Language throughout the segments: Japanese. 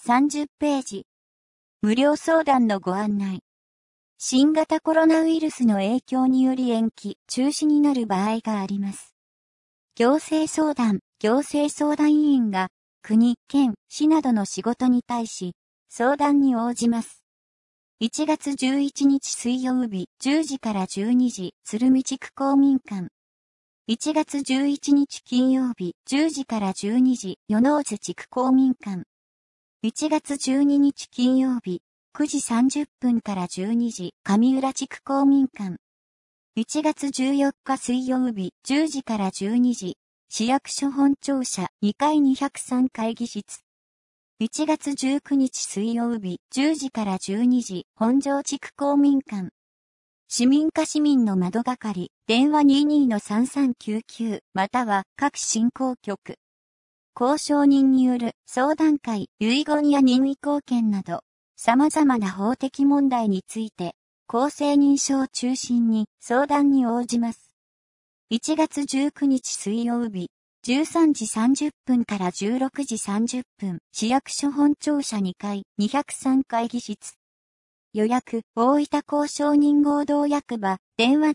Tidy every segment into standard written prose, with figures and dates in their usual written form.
30ページ。無料相談のご案内。新型コロナウイルスの影響により延期、中止になる場合があります。行政相談委員が、国、県、市などの仕事に対し、相談に応じます。1月11日水曜日、10時から12時、鶴見地区公民館。1月11日金曜日、10時から12時、与野津地区公民館。1月12日金曜日、9時30分から12時、上浦地区公民館。1月14日水曜日、10時から12時、市役所本庁舎2階203会議室。1月19日水曜日、10時から12時、本庄地区公民館。市民課市民の窓係、電話 22-3399 または各振興局。交渉人による相談会、遺言や任意後見など、様々な法的問題について、公正認証を中心に相談に応じます。1月19日水曜日、13時30分から16時30分、市役所本庁舎2階203会議室。予約、大分交渉人合同役場、電話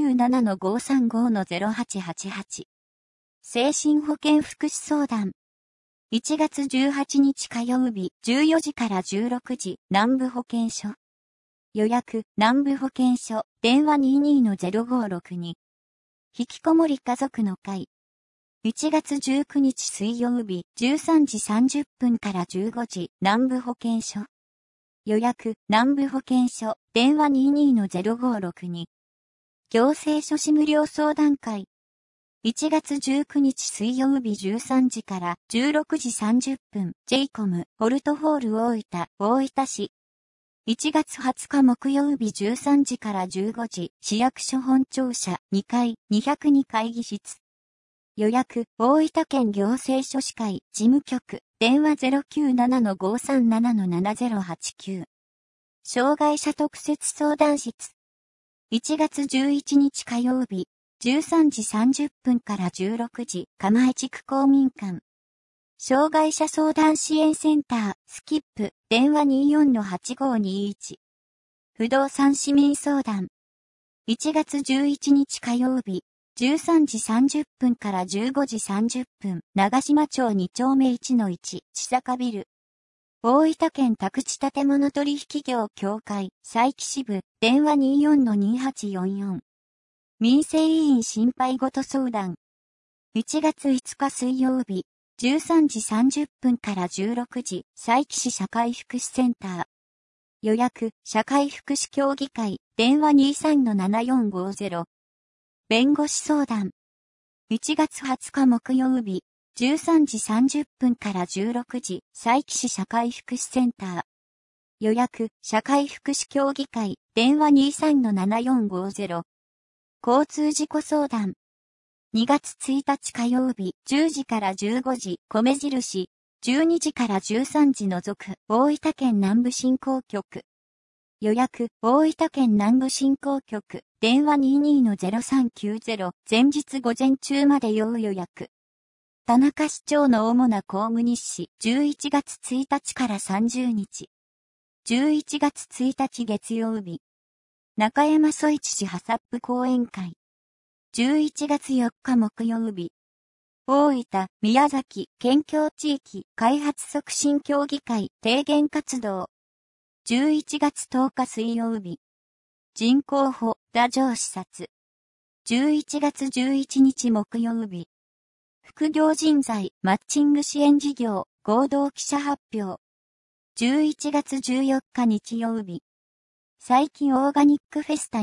097-535-0888。精神保健福祉相談。1月18日火曜日、14時から16時、南部保健所。予約、南部保健所、電話 22-0562。引きこもり家族の会。1月19日水曜日、13時30分から15時、南部保健所。予約、南部保健所、電話 22-0562。行政書士無料相談会。1月19日水曜日13時から16時30分、JCOM、ホルトホール大分市。1月20日木曜日13時から15時、市役所本庁舎2階202会議室。予約、大分県行政書士会事務局、電話 097-537-7089。障害者特設相談室。1月11日火曜日、13時30分から16時、釜江地区公民館。障害者相談支援センター、スキップ、電話 24-8521。不動産市民相談。1月11日火曜日、13時30分から15時30分、長島町2丁目 1-1、千坂ビル。大分県宅地建物取引業協会、佐伯支部、電話 24-2844。民生委員心配事相談。1月5日水曜日、13時30分から16時、佐伯市社会福祉センター。予約、社会福祉協議会、電話 23-7450。弁護士相談。1月20日木曜日、13時30分から16時、佐伯市社会福祉センター。予約、社会福祉協議会、電話 23-7450。交通事故相談。2月1日火曜日、10時から15時、米印、12時から13時除く、大分県南部振興局。予約、大分県南部振興局、電話 22-0390、前日午前中まで要予約。田中市長の主な公務日誌、11月1日から30日。11月1日月曜日。中山曽一市ハサップ講演会。11月4日木曜日。大分、宮崎、県境地域開発促進協議会提言活動。11月10日水曜日。人口保打上視察。11月11日木曜日。副業人材マッチング支援事業合同記者発表。11月14日日曜日。最近オーガニックフェスタ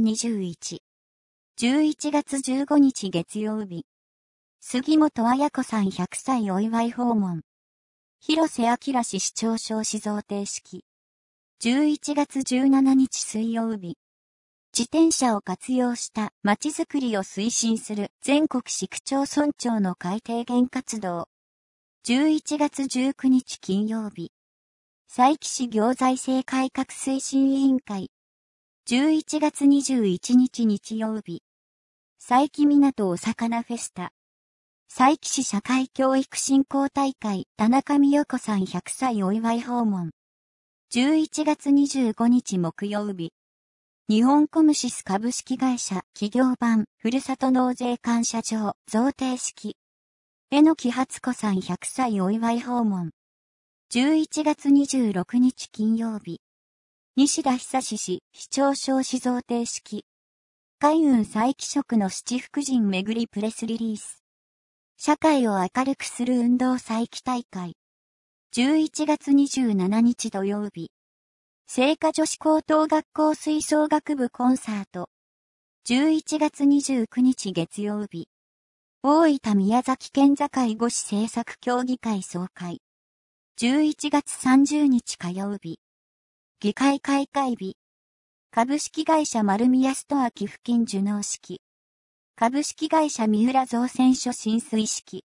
2021。11月15日月曜日。杉本彩子さん100歳お祝い訪問。広瀬明市市長賞子贈呈式。11月17日水曜日。自転車を活用した街づくりを推進する全国市区町村長の会提言活動。11月19日金曜日。佐伯市行財政改革推進委員会。11月21日日曜日。佐伯港お魚フェスタ。 佐伯市社会教育振興大会田中美代子さん100歳お祝い訪問。11月25日木曜日。日本コムシス株式会社企業版ふるさと納税感謝状贈呈式。榎木初子さん100歳お祝い訪問。11月26日金曜日。西田久志市市長賞賜贈呈式。海運佐伯職の七福神巡りプレスリリース。社会を明るくする運動佐伯大会。11月27日土曜日。精華女子高等学校吹奏楽部コンサート。11月29日月曜日。大分宮崎県境五市政策協議会総会。11月30日火曜日。議会開会日。株式会社丸宮ストア寄付金受納式。株式会社三浦造船所浸水式。